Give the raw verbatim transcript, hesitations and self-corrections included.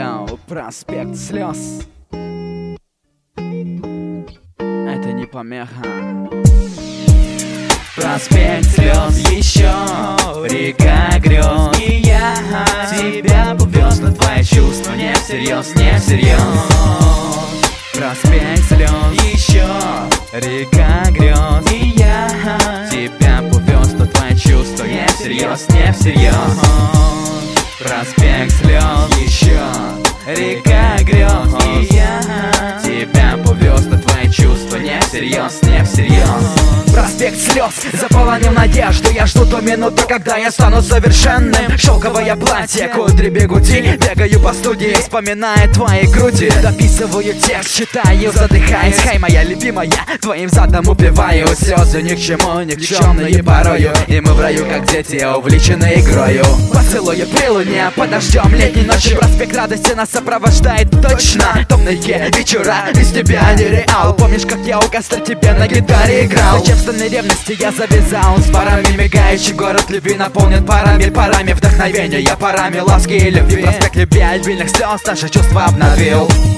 Йоу, проспект слез. Это не помеха. Проспект слез, еще река грез. И я тебя повез, но твои чувства не всерьез, не всерьез. Проспект слез, еще река грез. И я тебя повез, но твои чувства не всерьез, не всерьез. Проспект слез, еще река грез. И я тебя повез, но твои чувства не всерьез, не всерьез. Проспект слез, заполонил надежду. Я жду ту минуту, когда я стану совершенным. Шелковое платье, кудри, бегуди. Бегаю по студии, вспоминая твои груди. Дописываю текст, читаю, задыхаясь. Хай, моя любимая, твоим задом упиваю. Слезы ни к чему, никчемные порою. И мы в раю, как дети, увлечены игрою. Поцелуя при луне, под дождем летней ночи. Проспект радости нас сопровождает точно. Томные вечера, без тебя нереал. Помнишь, как я у костра тебе на гитаре играл? Зачем в стальной ревности я завязал? С парами мигающий город любви наполнен парами, парами вдохновения, парами ласки и любви. Проспект любви, обильных слез наши чувства обновил.